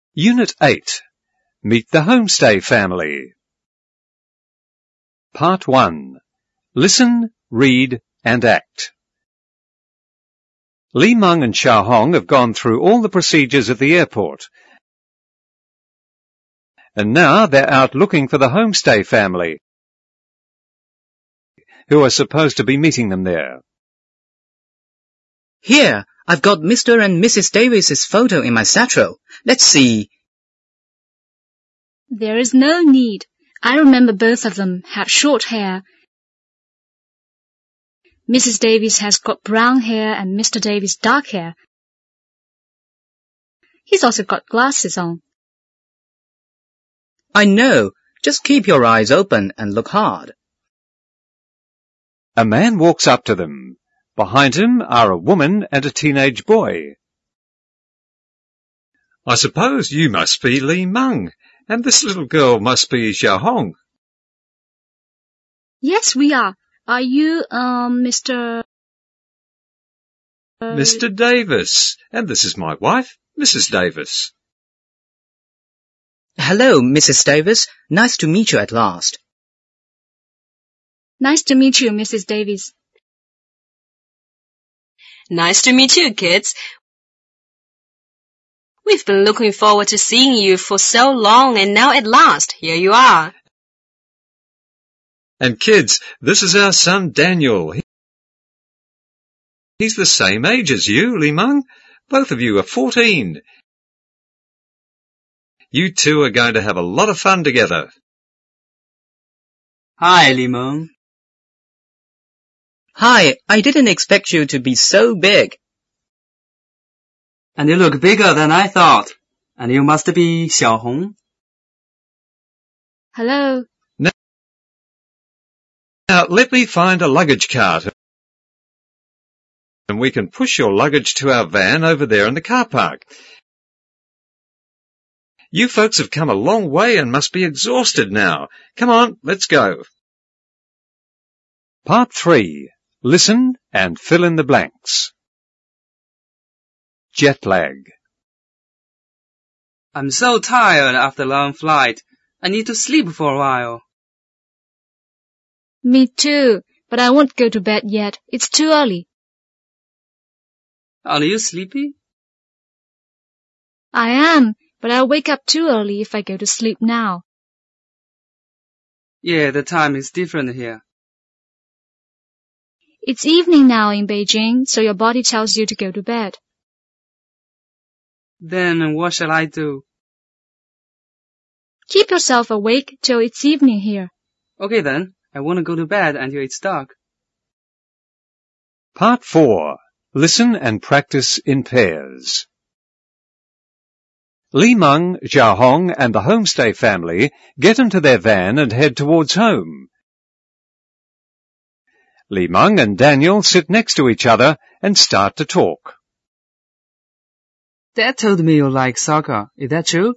Unit 8. Meet the Homestay Family. Part 1. Listen, read and act. Li Meng and Xiao Hong have gone through all the procedures at the airport. And now they're out looking for the Homestay Family, who are supposed to be meeting them there. Here, I've got Mr. and Mrs. Davis's photo in my satchel. Let's see. There is no need. I remember both of them had short hair. Mrs. Davis has got brown hair and Mr. Davis dark hair. He's also got glasses on. I know. Just keep your eyes open and look hard. A man walks up to them. Behind him are a woman and a teenage boy. I suppose you must be Li Meng, and this little girl must be Xiao Hong. Yes, we are. Are you, Mr. Mr. Davis, and this is my wife, Mrs. Davis. Hello, Mrs. Davis. Nice to meet you at last. Nice to meet you, Mrs. Davis. Nice to meet you, kids. We've been looking forward to seeing you for so long, and now at last, here you are. And kids, this is our son Daniel. He's the same age as you, Li Meng. Both of you are 14. You two are going to have a lot of fun together. Hi, Li Meng. Hi, I didn't expect you to be so big. And you look bigger than I thought. And you must be Xiao Hong. Hello. Now, let me find a luggage cart, and we can push your luggage to our van over there in the car park. You folks have come a long way and must be exhausted now. Come on, let's go. Part 3. Listen and fill in the blanks. Jet lag. I'm so tired after a long flight. I need to sleep for a while. Me too, but I won't go to bed yet. It's too early. Are you sleepy? I am, but I'll wake up too early if I go to sleep now. Yeah, the time is different here. It's evening now in Beijing, so your body tells you to go to bed. Then what shall I do? Keep yourself awake till it's evening here. Okay then, I want to go to bed until it's dark. Part 4. Listen and practice in pairs. Li Meng, Xiao Hong and the Homestay Family get into their van and head towards home. Li Meng and Daniel sit next to each other and start to talk. Dad told me you like soccer. Is that true?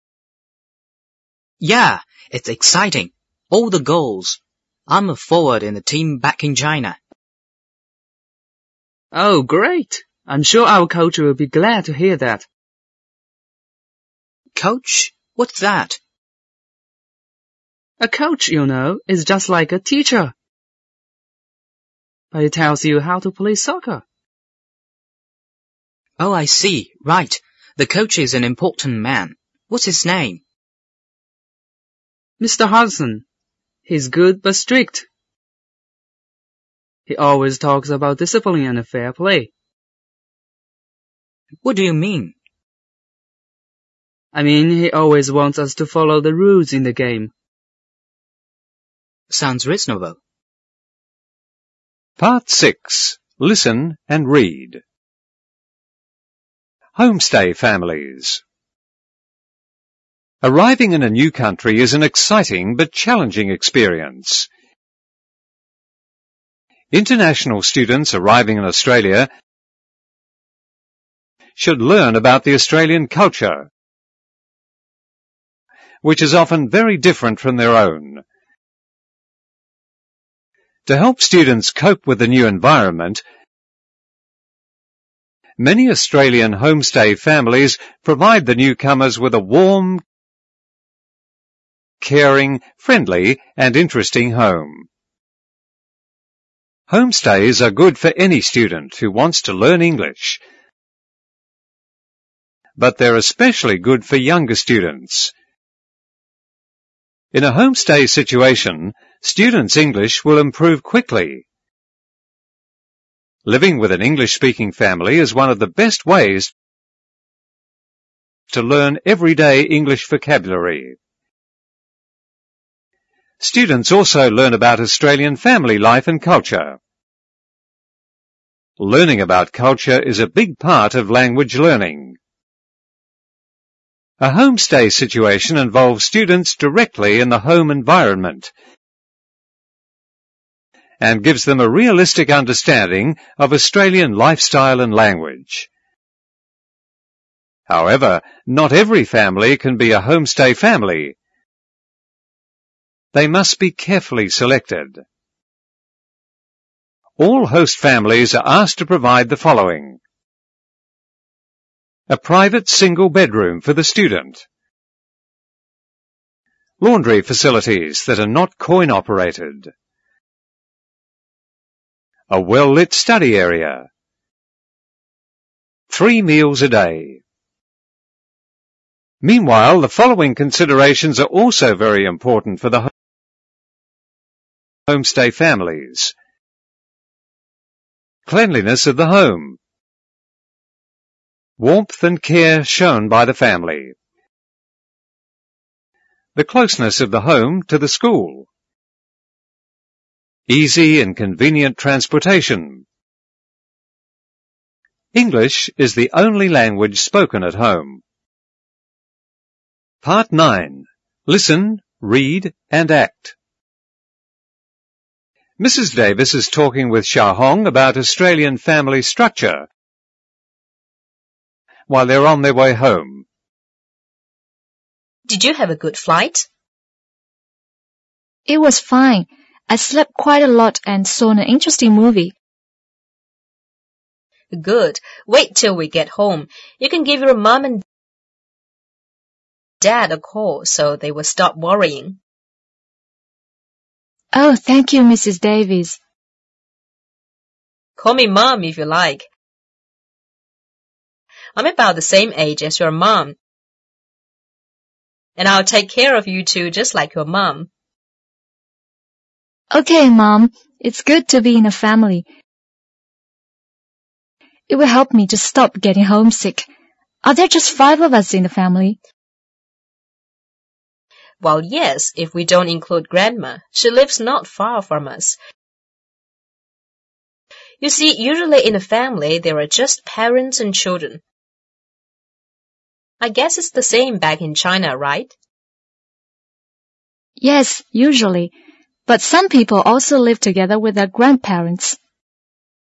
Yeah, it's exciting. All the goals. I'm a forward in the team back in China. Oh, great. I'm sure our coach will be glad to hear that. Coach? What's that? A coach, you know, is just like a teacher. But he tells you how to play soccer. Oh, I see. Right. The coach is an important man. What's his name? Mr. Hudson. He's good but strict. He always talks about discipline and fair play. What do you mean? I mean, he always wants us to follow the rules in the game. Sounds reasonable. Part 6. Listen and read. Homestay families. Arriving in a new country is an exciting but challenging experience. International students arriving in Australia should learn about the Australian culture, which is often very different from their own. To help students cope with the new environment, many Australian homestay families provide the newcomers with a warm, caring, friendly and interesting home. Homestays are good for any student who wants to learn English, but they're especially good for younger students. In a homestay situation, students' English will improve quickly. Living with an English-speaking family is one of the best ways to learn everyday English vocabulary. Students also learn about Australian family life and culture. Learning about culture is a big part of language learning. A homestay situation involves students directly in the home environment and gives them a realistic understanding of Australian lifestyle and language. However, not every family can be a homestay family. They must be carefully selected. All host families are asked to provide the following: a private single bedroom for the student, laundry facilities that are not coin-operated, a well-lit study area, 3 meals a day. Meanwhile, the following considerations are also very important for the homestay families: cleanliness of the home, warmth and care shown by the family, the closeness of the home to the school, easy and convenient transportation. English is the only language spoken at home. Part 9. Listen, read and act. Mrs. Davis is talking with Xia Hong about Australian family structure while they're on their way home. Did you have a good flight? It was fine. I slept quite a lot and saw an interesting movie. Good. Wait till we get home. You can give your mom and dad a call so they will stop worrying. Oh, thank you, Mrs. Davis. Call me Mom if you like. I'm about the same age as your mom. And I'll take care of you two just like your mom. Okay, Mom. It's good to be in a family. It will help me to stop getting homesick. Are there just 5 of us in the family? Well, yes, if we don't include Grandma. She lives not far from us. You see, usually in a family, there are just parents and children. I guess it's the same back in China, right? Yes, usually. But some people also live together with their grandparents.